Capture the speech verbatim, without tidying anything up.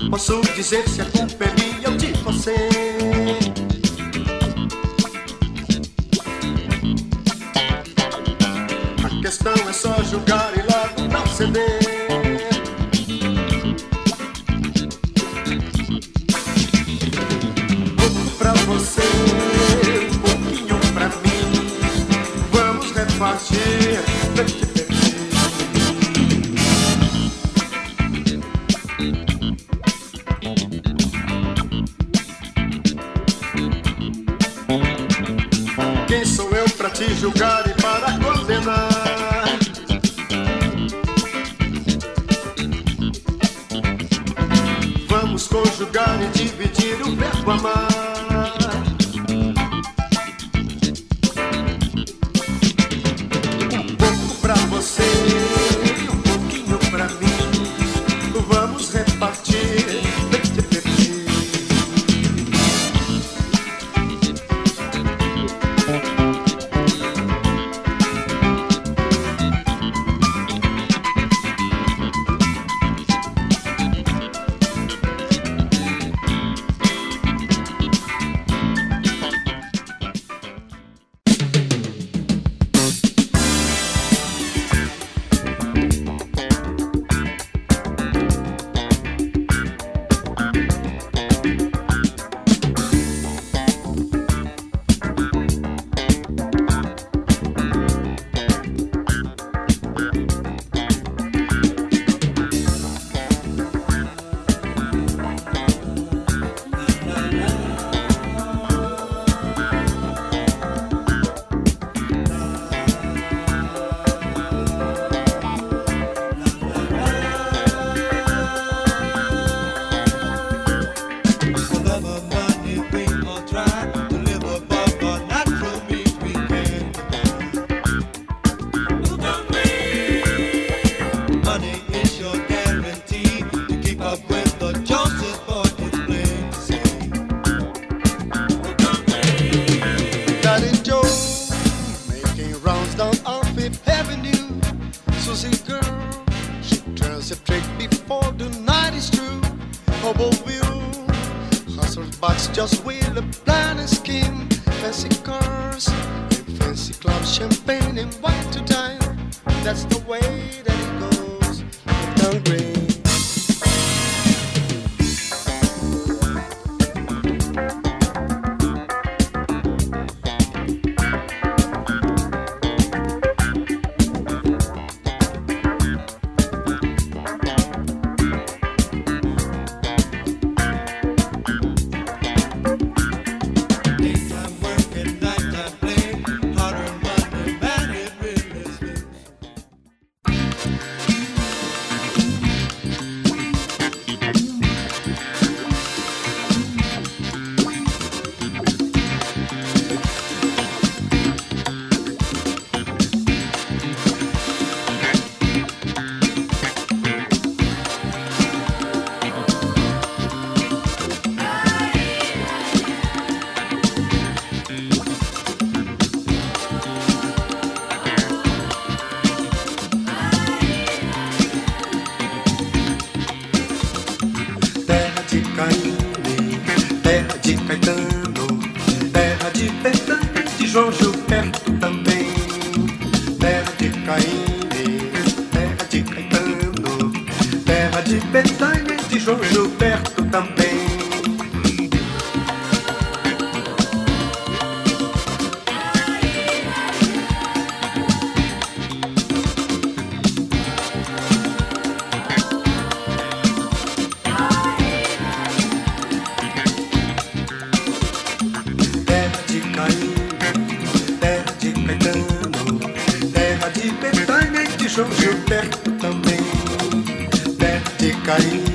Posso dizer se a culpa é minha ou de você. A questão é só julgar e logo não ceder. Um pouco pra você, um pouquinho pra mim. Vamos repartir. Quem sou eu pra te julgar e para condenar? Vamos conjugar e dividir o verbo amar. Um pouco pra você e um pouquinho pra mim. Vamos repartir. Just with a plan and scheme, fancy cars and fancy clubs, champagne and wine to dine. That's the way that it goes. Down green. Terra de Caetano, terra de Betânia, de João Gilberto também. Terra de Caíme, terra de Caetano, terra de Betânia, de João Gilberto também. João Gilberto também, terra de Caim.